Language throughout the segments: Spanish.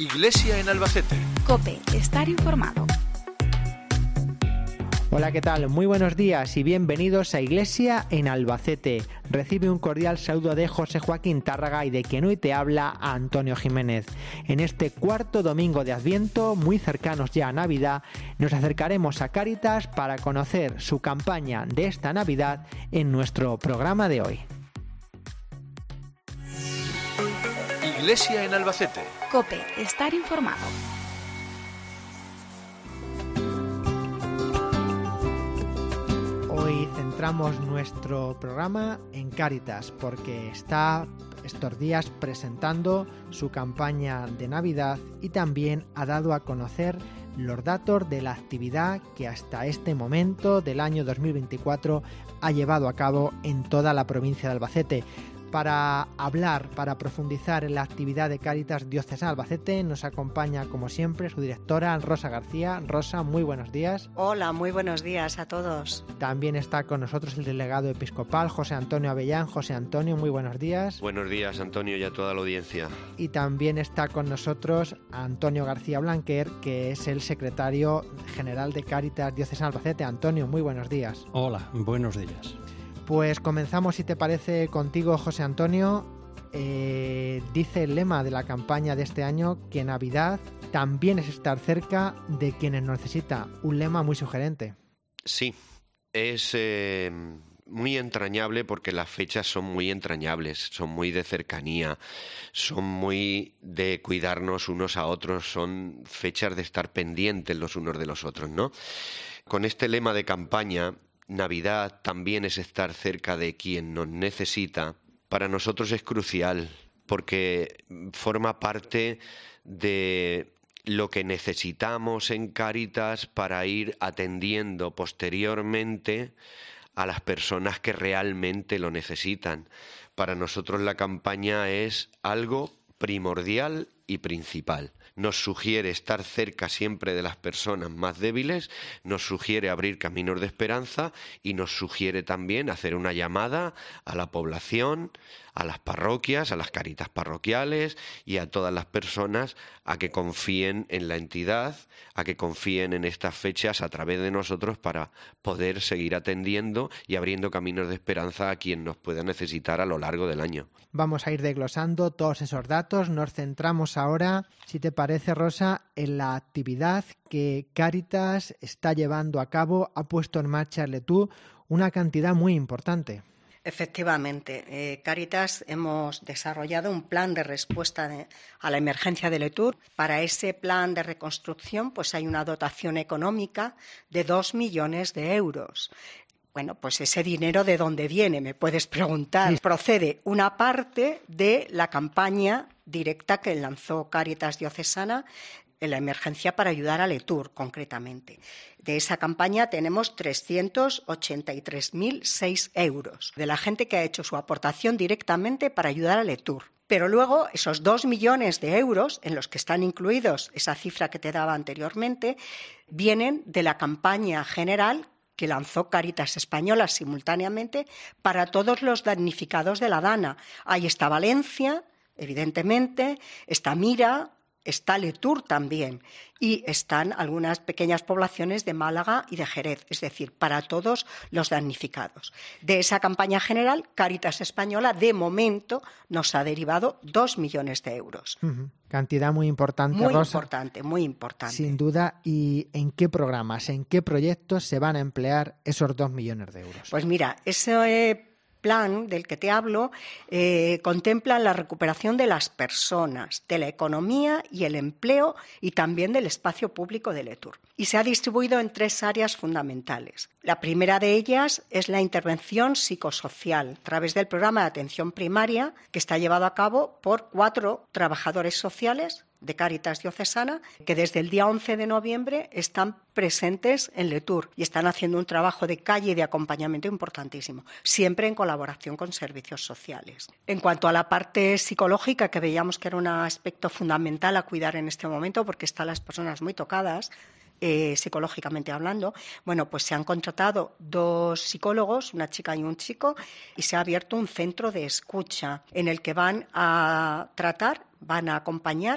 Iglesia en Albacete. COPE, estar informado. Hola, ¿qué tal? Muy buenos días y bienvenidos a Iglesia en Albacete. Recibe un cordial saludo de José Joaquín Tárraga y de quien hoy te habla Antonio Jiménez. En este cuarto domingo de Adviento, muy cercanos ya a Navidad, nos acercaremos a Cáritas para conocer su campaña de esta Navidad en nuestro programa de hoy. Iglesia en Albacete. COPE, estar informado. Hoy centramos nuestro programa en Cáritas porque está estos días presentando su campaña de Navidad y también ha dado a conocer los datos de la actividad que hasta este momento del año 2024 ha llevado a cabo en toda la provincia de Albacete. Para profundizar en la actividad de Cáritas Diocesana Albacete, nos acompaña, como siempre, su directora, Rosa García. Rosa, muy buenos días. Hola, muy buenos días a todos. También está con nosotros el delegado episcopal, José Antonio Avellán. José Antonio, muy buenos días. Buenos días, Antonio, y a toda la audiencia. Y también está con nosotros Antonio García Blanquer, que es el secretario general de Cáritas Diocesana Albacete. Antonio, muy buenos días. Hola, buenos días. Pues comenzamos, si te parece, contigo, José Antonio. Dice el lema de la campaña de este año que Navidad también es estar cerca de quienes nos necesita. Un lema muy sugerente. Sí, es muy entrañable porque las fechas son muy entrañables, son muy de cercanía, son muy de cuidarnos unos a otros, son fechas de estar pendientes los unos de los otros, ¿no? Con este lema de campaña, Navidad también es estar cerca de quien nos necesita. Para nosotros es crucial porque forma parte de lo que necesitamos en Cáritas para ir atendiendo posteriormente a las personas que realmente lo necesitan. Para nosotros la campaña es algo primordial y principal. Nos sugiere estar cerca siempre de las personas más débiles, nos sugiere abrir caminos de esperanza y nos sugiere también hacer una llamada a la población, a las parroquias, a las Cáritas parroquiales y a todas las personas a que confíen en la entidad, a que confíen en estas fechas a través de nosotros para poder seguir atendiendo y abriendo caminos de esperanza a quien nos pueda necesitar a lo largo del año. Vamos a ir desglosando todos esos datos. Nos centramos ahora, si te parece, Rosa, en la actividad que Cáritas está llevando a cabo. Ha puesto en marcha Letur una cantidad muy importante. Efectivamente, Cáritas hemos desarrollado un plan de respuesta a la emergencia de Letur. Para ese plan de reconstrucción pues hay una dotación económica de 2 millones de euros. Bueno, pues ese dinero, ¿de dónde viene? Me puedes preguntar. Sí. Procede una parte de la campaña directa que lanzó Cáritas Diocesana en la emergencia para ayudar a Letur, concretamente. De esa campaña tenemos 383.006 euros de la gente que ha hecho su aportación directamente para ayudar a Letur. Pero luego esos 2 millones de euros, en los que están incluidos esa cifra que te daba anteriormente, vienen de la campaña general que lanzó Cáritas Española simultáneamente para todos los damnificados de la Dana. Ahí está Valencia, evidentemente, está Mira, está Letur también y están algunas pequeñas poblaciones de Málaga y de Jerez, es decir, para todos los damnificados. De esa campaña general, Cáritas Española de momento nos ha derivado 2 millones de euros. Cantidad muy importante, Rosa. Muy importante. Sin duda. ¿Y en qué programas, en qué proyectos se van a emplear esos 2 millones de euros? Pues mira, ese plan del que te hablo contempla la recuperación de las personas, de la economía y el empleo y también del espacio público de Letur. Y se ha distribuido en 3 áreas fundamentales. La primera de ellas es la intervención psicosocial a través del programa de atención primaria que está llevado a cabo por 4 trabajadores sociales de Cáritas Diocesana que desde el día 11 de noviembre están presentes en Letur y están haciendo un trabajo de calle y de acompañamiento importantísimo, siempre en colaboración con servicios sociales. En cuanto a la parte psicológica, que veíamos que era un aspecto fundamental a cuidar en este momento porque están las personas muy tocadas, psicológicamente hablando, bueno, pues se han contratado 2 psicólogos, una chica y un chico, y se ha abierto un centro de escucha en el que van a tratar, van a acompañar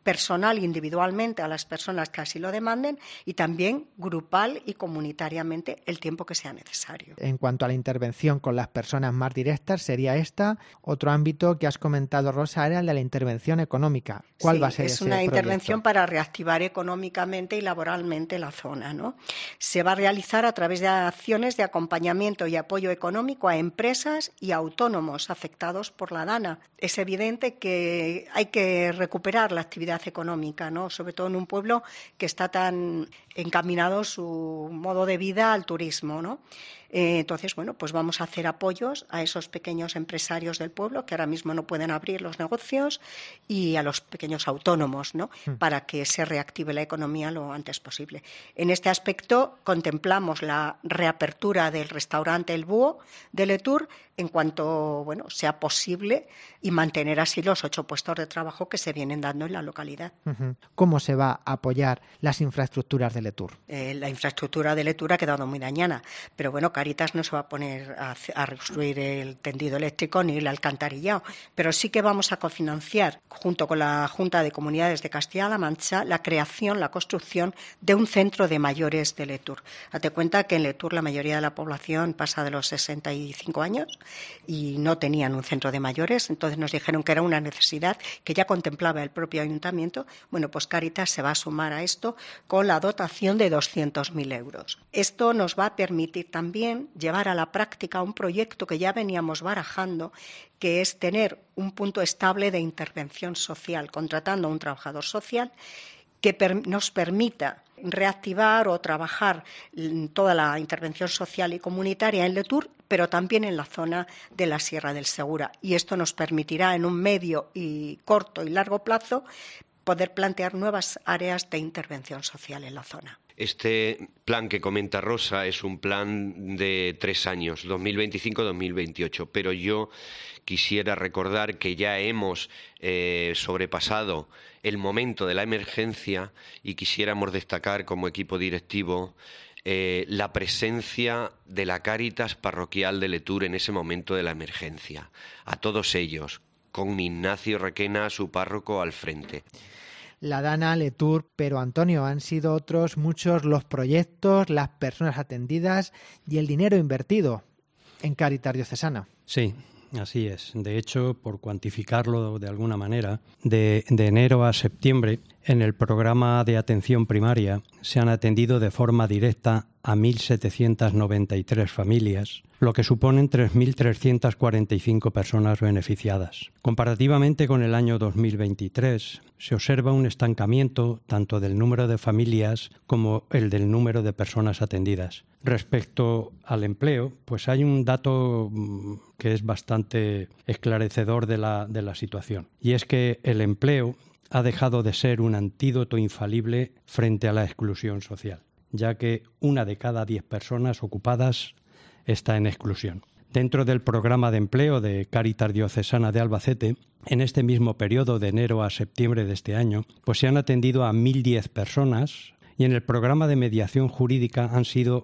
personal individualmente a las personas que así lo demanden y también grupal y comunitariamente el tiempo que sea necesario. En cuanto a la intervención con las personas más directas, sería esta. Otro ámbito que has comentado, Rosa, era el de la intervención económica. ¿Cuál va a ser ese proyecto? Es una intervención para reactivar económicamente y laboralmente la zona, ¿no? Se va a realizar a través de acciones de acompañamiento y apoyo económico a empresas y autónomos afectados por la DANA. Es evidente que hay que recuperar la actividad económica, ¿no? Sobre todo en un pueblo que está tan encaminado su modo de vida al turismo, ¿no? Entonces, pues vamos a hacer apoyos a esos pequeños empresarios del pueblo que ahora mismo no pueden abrir los negocios y a los pequeños autónomos, ¿no? Para que se reactive la economía lo antes posible. En este aspecto contemplamos la reapertura del restaurante El Búho de Letour en cuanto sea posible y mantener así los 8 puestos de trabajo que se vienen dando en la localidad. ¿Cómo se va a apoyar las infraestructuras de Letour? La infraestructura de Letour ha quedado muy dañada, pero Cáritas no se va a poner a reconstruir el tendido eléctrico ni el alcantarillado, pero sí que vamos a cofinanciar, junto con la Junta de Comunidades de Castilla-La Mancha, la creación, la construcción de un centro de mayores de Letour. Date cuenta que en Letour la mayoría de la población pasa de los 65 años y no tenían un centro de mayores, entonces nos dijeron que era una necesidad que ya contemplaba el propio ayuntamiento. Pues Cáritas se va a sumar a esto con la dotación de 200.000 euros. Esto nos va a permitir también llevar a la práctica un proyecto que ya veníamos barajando, que es tener un punto estable de intervención social, contratando a un trabajador social que nos permita reactivar o trabajar toda la intervención social y comunitaria en Letour, pero también en la zona de la Sierra del Segura. Y esto nos permitirá en un medio y corto y largo plazo poder plantear nuevas áreas de intervención social en la zona. Este plan que comenta Rosa es un plan de 3 años, 2025-2028, pero yo quisiera recordar que ya hemos sobrepasado el momento de la emergencia y quisiéramos destacar como equipo directivo la presencia de la Cáritas parroquial de Letour en ese momento de la emergencia. A todos ellos, con Ignacio Requena, su párroco, al frente. La DANA, Letour, pero Antonio, han sido otros muchos los proyectos, las personas atendidas y el dinero invertido en Cáritas Diocesana. Sí, así es. De hecho, por cuantificarlo de alguna manera, de enero a septiembre, en el programa de atención primaria se han atendido de forma directa a 1.793 familias, lo que suponen 3.345 personas beneficiadas. Comparativamente con el año 2023, se observa un estancamiento tanto del número de familias como el del número de personas atendidas. Respecto al empleo, pues hay un dato que es bastante esclarecedor de la situación, y es que el empleo ha dejado de ser un antídoto infalible frente a la exclusión social, ya que 1 de cada 10 personas ocupadas está en exclusión. Dentro del programa de empleo de Cáritas Diocesana de Albacete, en este mismo periodo de enero a septiembre de este año, pues se han atendido a 1.010 personas y en el programa de mediación jurídica han sido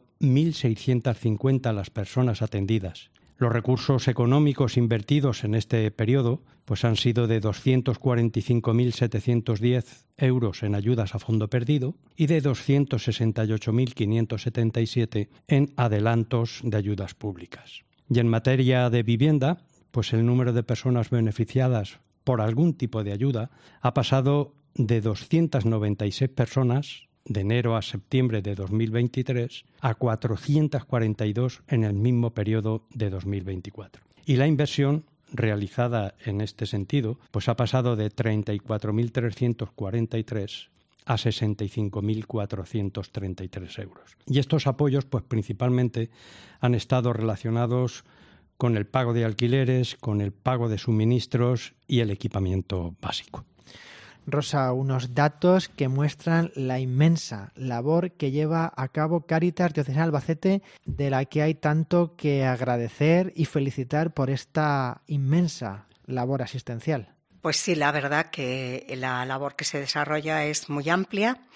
1.650 las personas atendidas. Los recursos económicos invertidos en este periodo pues han sido de 245.710 euros en ayudas a fondo perdido y de 268.577 en adelantos de ayudas públicas. Y en materia de vivienda, pues el número de personas beneficiadas por algún tipo de ayuda ha pasado de 296 personas de enero a septiembre de 2023 a 442 en el mismo periodo de 2024. Y la inversión realizada en este sentido pues ha pasado de 34.343 a 65.433 euros. Y estos apoyos pues principalmente han estado relacionados con el pago de alquileres, con el pago de suministros y el equipamiento básico. Rosa, unos datos que muestran la inmensa labor que lleva a cabo Cáritas Diocesana Albacete, de la que hay tanto que agradecer y felicitar por esta inmensa labor asistencial. Pues sí, la verdad que la labor que se desarrolla es muy amplia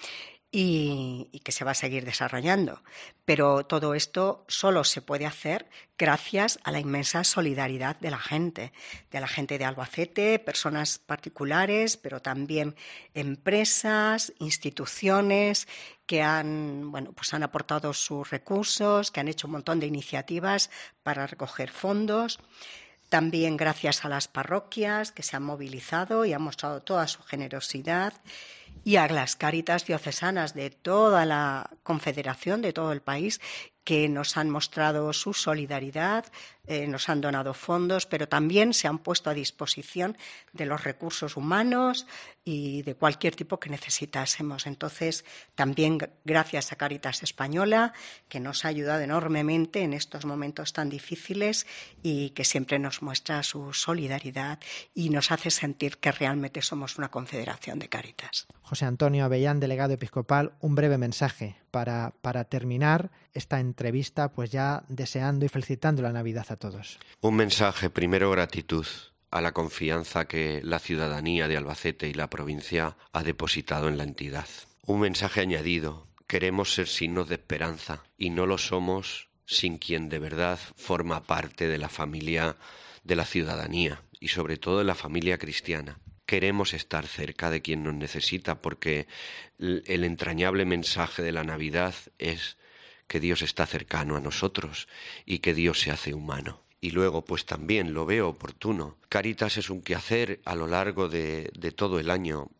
y que se va a seguir desarrollando. Pero todo esto solo se puede hacer gracias a la inmensa solidaridad de la gente de Albacete, personas particulares, pero también empresas, instituciones que han aportado sus recursos, que han hecho un montón de iniciativas para recoger fondos. También gracias a las parroquias que se han movilizado y han mostrado toda su generosidad, y a las Cáritas diocesanas de toda la Confederación, de todo el país, que nos han mostrado su solidaridad, nos han donado fondos, pero también se han puesto a disposición de los recursos humanos y de cualquier tipo que necesitásemos. Entonces, también gracias a Cáritas Española, que nos ha ayudado enormemente en estos momentos tan difíciles y que siempre nos muestra su solidaridad y nos hace sentir que realmente somos una confederación de Cáritas. José Antonio Avellán, delegado episcopal, un breve mensaje para terminar esta entrevista, pues ya deseando y felicitando la Navidad a todos. Un mensaje, primero gratitud a la confianza que la ciudadanía de Albacete y la provincia ha depositado en la entidad. Un mensaje añadido, queremos ser signos de esperanza y no lo somos sin quien de verdad forma parte de la familia de la ciudadanía y sobre todo de la familia cristiana. Queremos estar cerca de quien nos necesita porque el entrañable mensaje de la Navidad es que Dios está cercano a nosotros y que Dios se hace humano. Y luego, pues también lo veo oportuno. Cáritas es un quehacer a lo largo de todo el año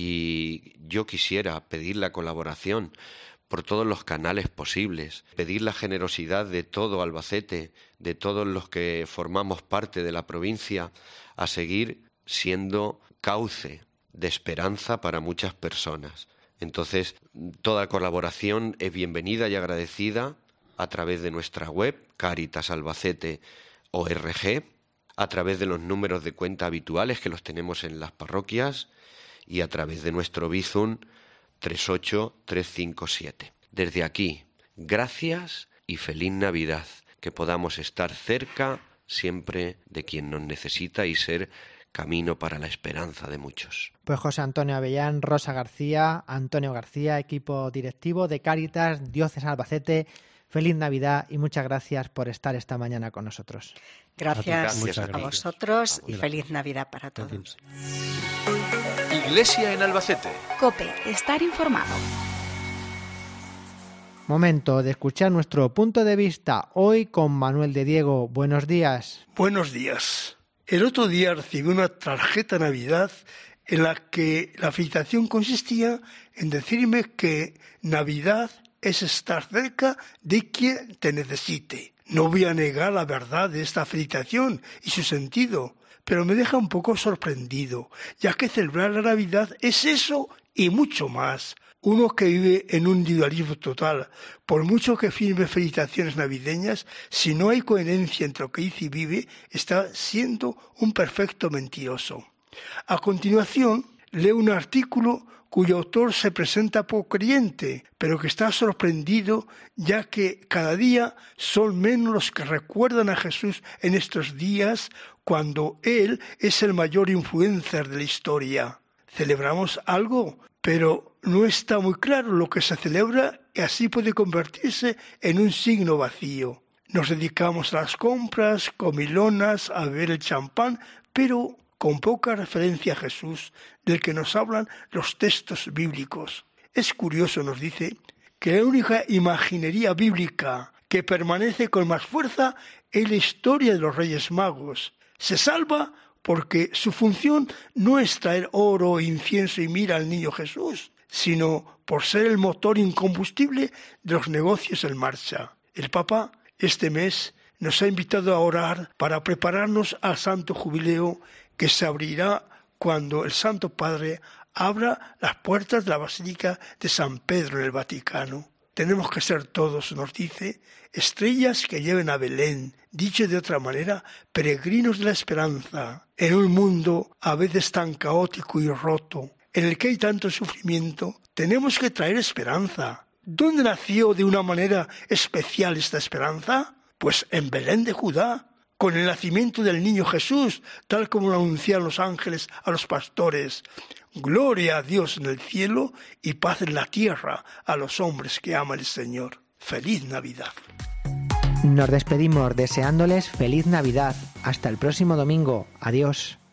y yo quisiera pedir la colaboración por todos los canales posibles, pedir la generosidad de todo Albacete, de todos los que formamos parte de la provincia, a seguir siendo cauce de esperanza para muchas personas. Entonces, toda colaboración es bienvenida y agradecida a través de nuestra web, Cáritas Albacete ORG, a través de los números de cuenta habituales que los tenemos en las parroquias y a través de nuestro Bizum 38357. Desde aquí, gracias y feliz Navidad, que podamos estar cerca siempre de quien nos necesita y ser camino para la esperanza de muchos. Pues José Antonio Avellán, Rosa García, Antonio García, equipo directivo de Cáritas Diocesana Albacete, feliz Navidad y muchas gracias por estar esta mañana con nosotros. Gracias a vosotros y feliz Navidad para todos. Iglesia en Albacete. COPE, estar informado. Momento de escuchar nuestro punto de vista hoy con Manuel de Diego. Buenos días. Buenos días. El otro día recibí una tarjeta Navidad en la que la felicitación consistía en decirme que Navidad es estar cerca de quien te necesite. No voy a negar la verdad de esta felicitación y su sentido, pero me deja un poco sorprendido, ya que celebrar la Navidad es eso y mucho más. Uno que vive en un individualismo total, por mucho que firme felicitaciones navideñas, si no hay coherencia entre lo que dice y vive, está siendo un perfecto mentiroso. A continuación, leo un artículo cuyo autor se presenta poco creyente, pero que está sorprendido ya que cada día son menos los que recuerdan a Jesús en estos días, cuando Él es el mayor influencer de la historia. Celebramos algo, pero no está muy claro lo que se celebra y así puede convertirse en un signo vacío. Nos dedicamos a las compras, comilonas, a beber el champán, pero con poca referencia a Jesús, del que nos hablan los textos bíblicos. Es curioso, nos dice, que la única imaginería bíblica que permanece con más fuerza es la historia de los Reyes Magos. Se salva porque su función no es traer oro, incienso y mira al niño Jesús, sino por ser el motor incombustible de los negocios en marcha. El Papa, este mes, nos ha invitado a orar para prepararnos al Santo Jubileo que se abrirá cuando el Santo Padre abra las puertas de la Basílica de San Pedro en el Vaticano. Tenemos que ser todos, nos dice, estrellas que lleven a Belén, dicho de otra manera, peregrinos de la esperanza, en un mundo a veces tan caótico y roto, en el que hay tanto sufrimiento. Tenemos que traer esperanza. ¿Dónde nació de una manera especial esta esperanza? Pues en Belén de Judá, con el nacimiento del niño Jesús, tal como lo anunciaron los ángeles a los pastores. Gloria a Dios en el cielo y paz en la tierra a los hombres que ama el Señor. ¡Feliz Navidad! Nos despedimos deseándoles feliz Navidad. Hasta el próximo domingo. Adiós.